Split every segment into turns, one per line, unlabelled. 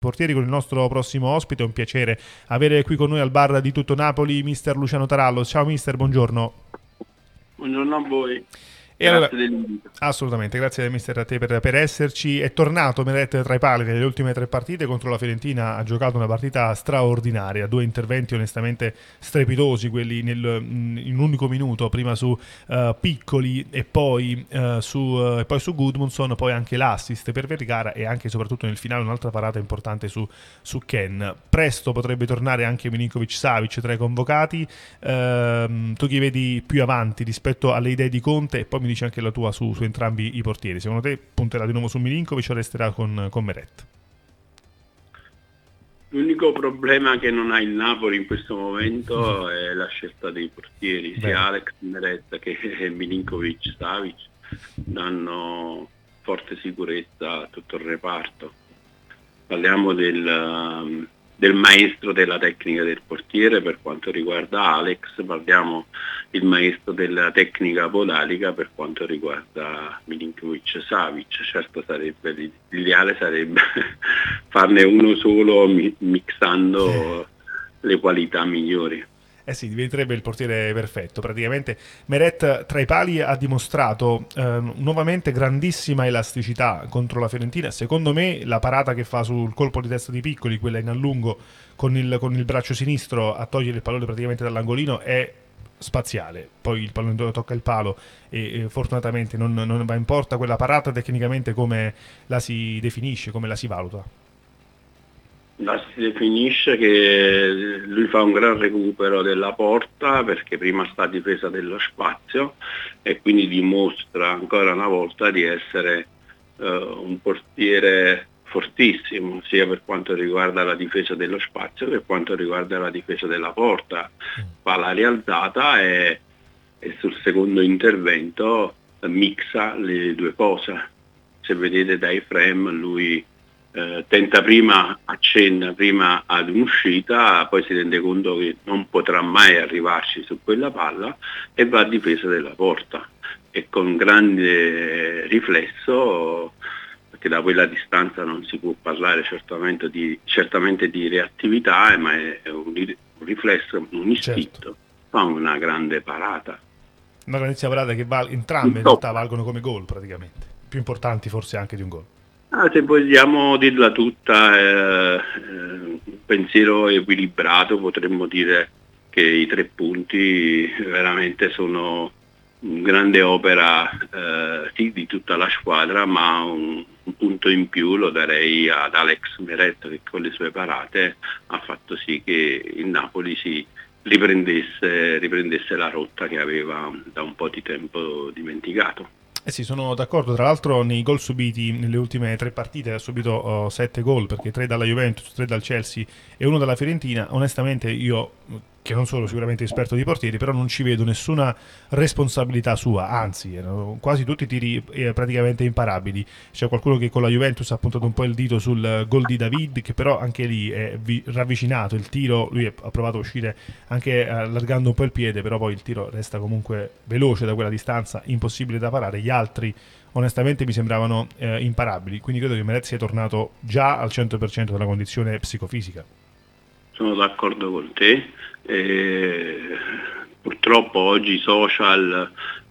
Portieri con il nostro prossimo ospite. È un piacere avere qui con noi al bar di Tutto Napoli mister Luciano Tarallo. Ciao mister, buongiorno.
Buongiorno a voi,
E allora,
grazie dell'invito.
assolutamente, grazie mister a te per esserci. È tornato Meret tra i pali nelle ultime tre partite contro la Fiorentina, ha giocato una partita straordinaria, due interventi onestamente strepitosi, quelli in un unico minuto, prima su Piccoli e poi, e poi su Gudmundsson, poi anche l'assist per Vergara e anche e soprattutto nel finale un'altra parata importante su Ken. Presto potrebbe tornare anche Milinkovic-Savic tra i convocati. Tu chi vedi più avanti rispetto alle idee di Conte, e poi mi dici anche la tua su entrambi i portieri. Secondo te punterà di nuovo su Milinkovic o resterà con Meret?
L'unico problema che non ha il Napoli in questo momento è la scelta dei portieri, sia
Vero.
Alex Meret che Milinkovic-Savic danno forte sicurezza a tutto il reparto. Parliamo del maestro della tecnica del portiere per quanto riguarda Alex, parliamo il maestro della tecnica podalica per quanto riguarda Milinkovic-Savic. Certo l'ideale sarebbe farne uno solo mixando le qualità migliori.
Eh sì, diventerebbe il portiere perfetto. Praticamente Meret tra i pali ha dimostrato nuovamente grandissima elasticità contro la Fiorentina. Secondo me la parata che fa sul colpo di testa di Piccoli, quella in allungo con il braccio sinistro a togliere il pallone praticamente dall'angolino, è spaziale. Poi il pallone tocca il palo e fortunatamente non va in porta. Quella parata tecnicamente come la si definisce, come la si valuta?
La si definisce che lui fa un gran recupero della porta perché prima sta a difesa dello spazio e quindi dimostra ancora una volta di essere un portiere fortissimo sia per quanto riguarda la difesa dello spazio che per quanto riguarda la difesa della porta. Fa la rialzata e sul secondo intervento mixa le due cose. Se vedete dai frame lui accenna prima ad un'uscita, poi si rende conto che non potrà mai arrivarci su quella palla e va a difesa della porta e con grande riflesso, perché da quella distanza non si può parlare certamente di reattività, ma è un riflesso, un istinto,
Certo.
fa una grande parata.
Una grandissima parata che entrambe in realtà
Intoppa.
valgono come gol praticamente. Più importanti forse anche di un gol.
Se vogliamo dirla tutta, un pensiero equilibrato, potremmo dire che i 3 punti veramente sono una grande opera sì, di tutta la squadra, ma un punto in più lo darei ad Alex Meret che con le sue parate ha fatto sì che il Napoli si riprendesse la rotta che aveva da un po' di tempo dimenticato.
Eh sì, sono d'accordo. Tra l'altro, nei gol subiti nelle ultime tre partite ha subito 7 gol, perché 3 dalla Juventus, 3 dal Chelsea e uno dalla Fiorentina. Onestamente, io, che non sono sicuramente esperto di portieri, però non ci vedo nessuna responsabilità sua. Anzi, erano quasi tutti tiri praticamente imparabili. C'è qualcuno che con la Juventus ha puntato un po' il dito sul gol di David, che però anche lì è ravvicinato. Il tiro, lui ha provato a uscire anche allargando un po' il piede, però poi il tiro resta comunque veloce da quella distanza, impossibile da parare. Gli altri onestamente mi sembravano imparabili, quindi credo che Meret sia tornato già al 100% della condizione psicofisica.
Sono d'accordo con te. Purtroppo oggi i social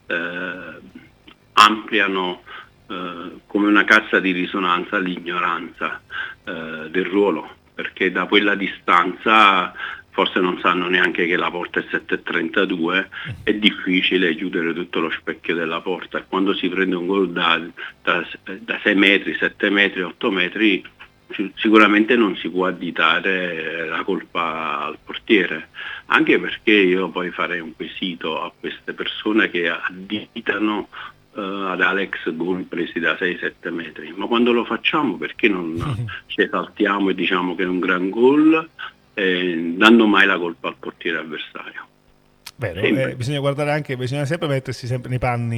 ampliano come una cassa di risonanza l'ignoranza del ruolo, perché da quella distanza forse non sanno neanche che la porta è 7,32, è difficile chiudere tutto lo specchio della porta e quando si prende un gol da 6 metri, 7 metri, 8 metri sicuramente non si può additare la colpa al portiere, anche perché io poi farei un quesito a queste persone che additano ad Alex gol presi da 6-7 metri, ma quando lo facciamo perché non ci esaltiamo e diciamo che è un gran gol dando mai la colpa al portiere avversario?
Vero,
Sempre.
bisogna guardare anche, bisogna sempre mettersi sempre nei panni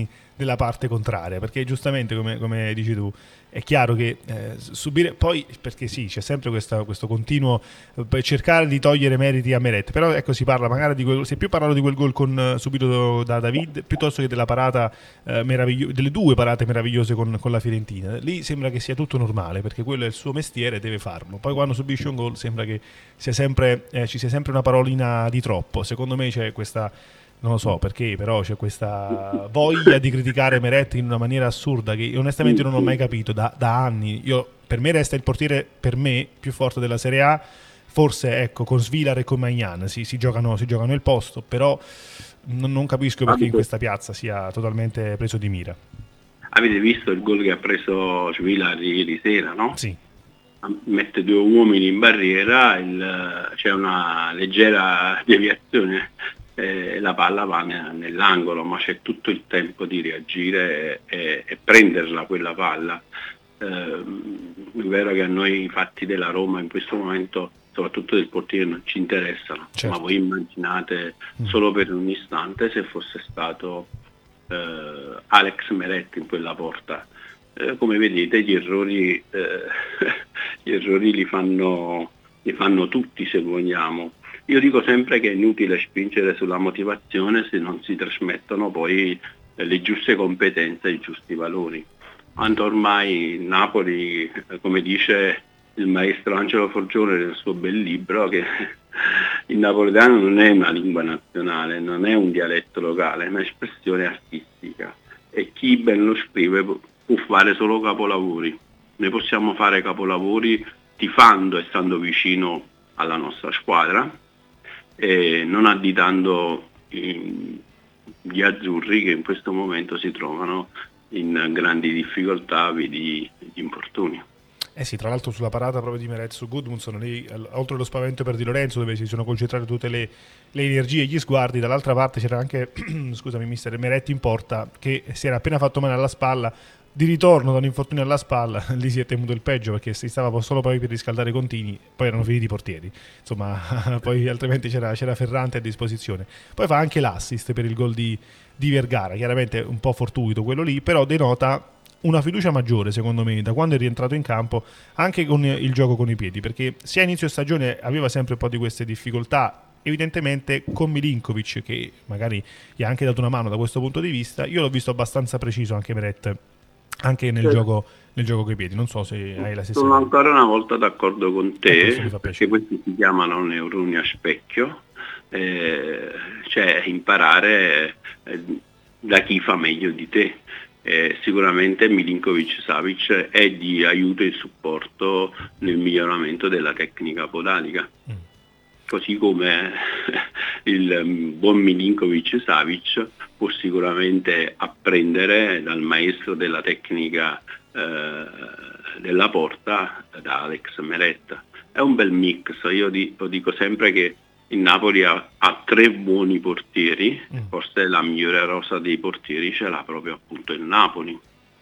della parte contraria, perché giustamente come dici tu è chiaro che subire poi, perché sì, c'è sempre questo continuo per cercare di togliere meriti a Meret, però ecco, si parla magari si è più parlato di quel gol subito da David piuttosto che della parata delle due parate meravigliose con la Fiorentina. Lì sembra che sia tutto normale, perché quello è il suo mestiere, deve farlo. Poi quando subisce un gol sembra che ci sia sempre una parolina di troppo. Secondo me c'è questa, non lo so perché, però c'è questa voglia di criticare Meret in una maniera assurda che onestamente non ho mai capito da anni. Per me resta il portiere, per me, più forte della Serie A. Forse ecco, con Svilar e con Maignan si giocano il posto, però non capisco perché in questa piazza sia totalmente preso di mira.
Avete visto il gol che ha preso Svilar ieri sera, no?
Sì.
Mette due uomini in barriera, c'è una leggera deviazione, la palla va nell'angolo, ma c'è tutto il tempo di reagire e prenderla quella palla. È vero che a noi i fatti della Roma in questo momento, soprattutto del portiere, non ci interessano,
certo.
Ma voi immaginate solo per un istante se fosse stato Alex Meret in quella porta. Come vedete gli errori li fanno tutti, se vogliamo. Io dico sempre che è inutile spingere sulla motivazione se non si trasmettono poi le giuste competenze e i giusti valori. Tanto ormai Napoli, come dice il maestro Angelo Forgione nel suo bel libro, che il napoletano non è una lingua nazionale, non è un dialetto locale, è un'espressione artistica, e chi ben lo scrive può fare solo capolavori. Noi possiamo fare capolavori tifando e stando vicino alla nostra squadra e non additando gli azzurri che in questo momento si trovano in grandi difficoltà di infortuni.
Eh sì, tra l'altro sulla parata proprio di Meret su Gudmundsson, lì, oltre allo spavento per Di Lorenzo, dove si sono concentrate tutte le energie e gli sguardi, dall'altra parte c'era anche, scusami mister, Meret in porta, che si era appena fatto male alla spalla, di ritorno da un infortunio alla spalla, lì si è temuto il peggio perché si stava solo poi per riscaldare Contini, poi erano finiti i portieri, insomma, poi altrimenti c'era Ferrante a disposizione. Poi fa anche l'assist per il gol di Vergara, chiaramente un po' fortuito quello lì, però denota una fiducia maggiore secondo me da quando è rientrato in campo, anche con il gioco con i piedi, perché sia a inizio stagione aveva sempre un po' di queste difficoltà, evidentemente con Milinkovic, che magari gli ha anche dato una mano da questo punto di vista. Io l'ho visto abbastanza preciso anche Meret, anche nel gioco con i piedi. Non so se hai la stessa
Sono
idea.
ancora una volta d'accordo con te, perché questi si chiamano neuroni a specchio, cioè imparare da chi fa meglio di te. Sicuramente Milinkovic-Savic è di aiuto e supporto nel miglioramento della tecnica podalica, così come il buon Milinkovic-Savic può sicuramente apprendere dal maestro della tecnica della porta, da Alex Meret. È un bel mix. Io dico sempre che il Napoli ha tre buoni portieri, forse la migliore rosa dei portieri ce l'ha proprio appunto il Napoli.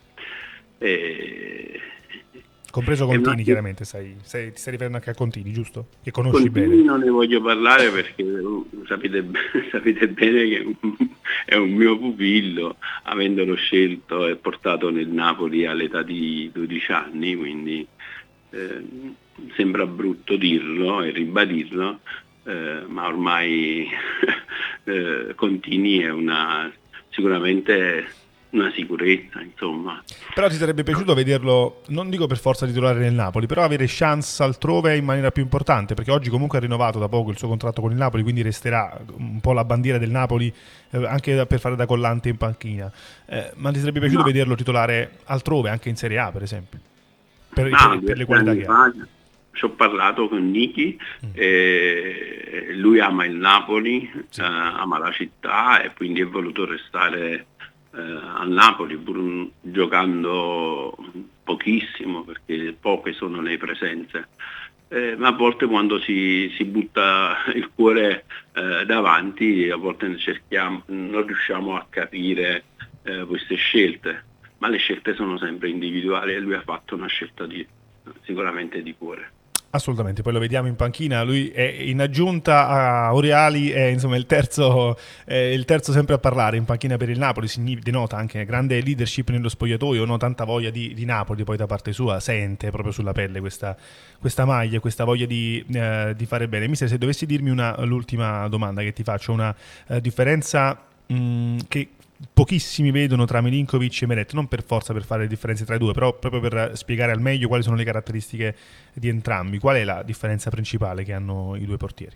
Compreso Contini, chiaramente, ti stai riferendo anche a Contini, giusto? Che conosci
Contini
bene.
Non ne voglio parlare perché sapete bene che è un mio pupillo, avendolo scelto e portato nel Napoli all'età di 12 anni, quindi sembra brutto dirlo e ribadirlo, ma ormai Contini è sicuramente una sicurezza, insomma.
Però ti sarebbe piaciuto vederlo, non dico per forza titolare nel Napoli, però avere chance altrove in maniera più importante, perché oggi comunque ha rinnovato da poco il suo contratto con il Napoli, quindi resterà un po' la bandiera del Napoli anche per fare da collante in panchina, ma ti sarebbe piaciuto vederlo titolare altrove, anche in Serie A per esempio, per le qualità che ha.
Ci ho parlato con Niki, lui ama il Napoli, sì. Ama la città e quindi è voluto restare a Napoli, pur giocando pochissimo perché poche sono le presenze, ma a volte quando si butta il cuore davanti, a volte non riusciamo a capire queste scelte, ma le scelte sono sempre individuali e lui ha fatto una scelta sicuramente di cuore.
Assolutamente, poi lo vediamo in panchina, lui è in aggiunta a Oriali, è insomma il terzo sempre a parlare in panchina per il Napoli, denota anche grande leadership nello spogliatoio, no? Tanta voglia di Napoli poi da parte sua, sente proprio sulla pelle questa maglia, questa voglia di fare bene. Mister, se dovessi dirmi l'ultima domanda che ti faccio, una differenza che pochissimi vedono tra Milinkovic e Meret, non per forza per fare le differenze tra i due, però proprio per spiegare al meglio quali sono le caratteristiche di entrambi. Qual è la differenza principale che hanno i due portieri?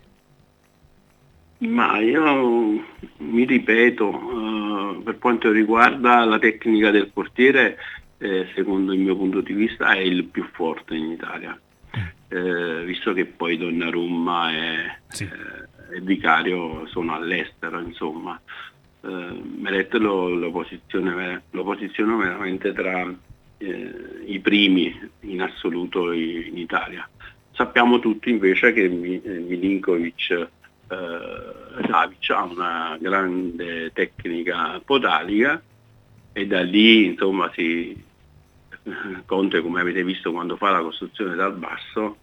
Ma io mi ripeto, per quanto riguarda la tecnica del portiere, secondo il mio punto di vista è il più forte in Italia, visto che poi Donnarumma e Vicario sono all'estero, insomma. Meret lo posiziono veramente tra i primi in assoluto in Italia. Sappiamo tutti invece che Milinkovic Savic ha una grande tecnica podalica e da lì insomma Conte, come avete visto quando fa la costruzione dal basso,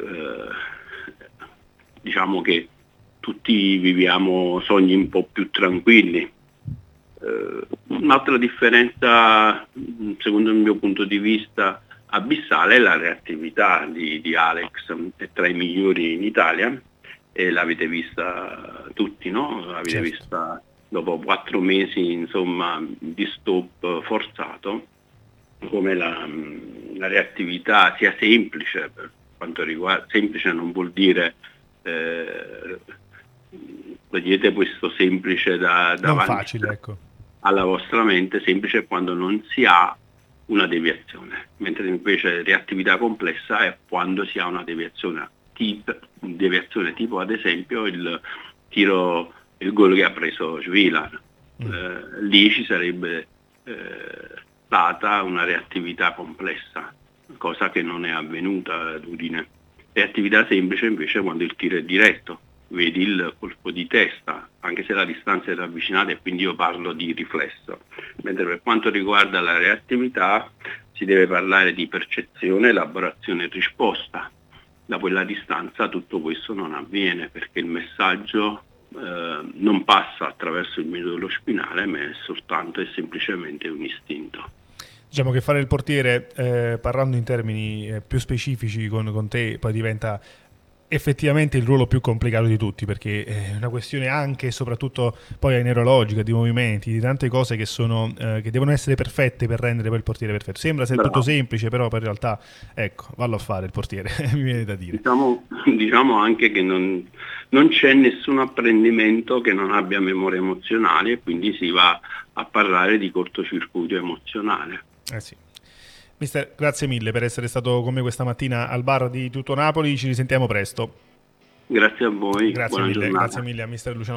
diciamo che tutti viviamo sogni un po' più tranquilli. Un'altra differenza, secondo il mio punto di vista, abissale è la reattività di Alex, è tra i migliori in Italia e l'avete vista tutti, no? L'avete
Certo.
vista dopo 4 mesi insomma, di stop forzato, come la reattività sia semplice, per quanto riguarda, semplice non vuol dire togliete questo semplice
Non
davanti
facile, ecco.
alla vostra mente, semplice quando non si ha una deviazione, mentre invece reattività complessa è quando si ha una deviazione tipo ad esempio il gol che ha preso Švilar. Lì ci sarebbe stata una reattività complessa, cosa che non è avvenuta ad Udine. Reattività semplice invece quando il tiro è diretto, vedi il colpo di testa, anche se la distanza è ravvicinata e quindi io parlo di riflesso. Mentre per quanto riguarda la reattività si deve parlare di percezione, elaborazione e risposta. Da quella distanza tutto questo non avviene perché il messaggio non passa attraverso il midollo spinale, ma è soltanto e semplicemente un istinto.
Diciamo che fare il portiere, parlando in termini più specifici con te, poi diventa effettivamente il ruolo più complicato di tutti, perché è una questione anche e soprattutto poi neurologica, di movimenti, di tante cose che sono che devono essere perfette per rendere poi il portiere perfetto. Sembra essere tutto semplice, però poi in realtà, ecco, vallo a fare il portiere, mi viene da dire.
Diciamo anche che non c'è nessun apprendimento che non abbia memoria emozionale e quindi si va a parlare di cortocircuito emozionale.
Sì. Mister, grazie mille per essere stato con me questa mattina al bar di Tutto Napoli, ci risentiamo presto.
Grazie a voi,
Grazie
buona
mille,
giornata.
grazie mille a mister Luciano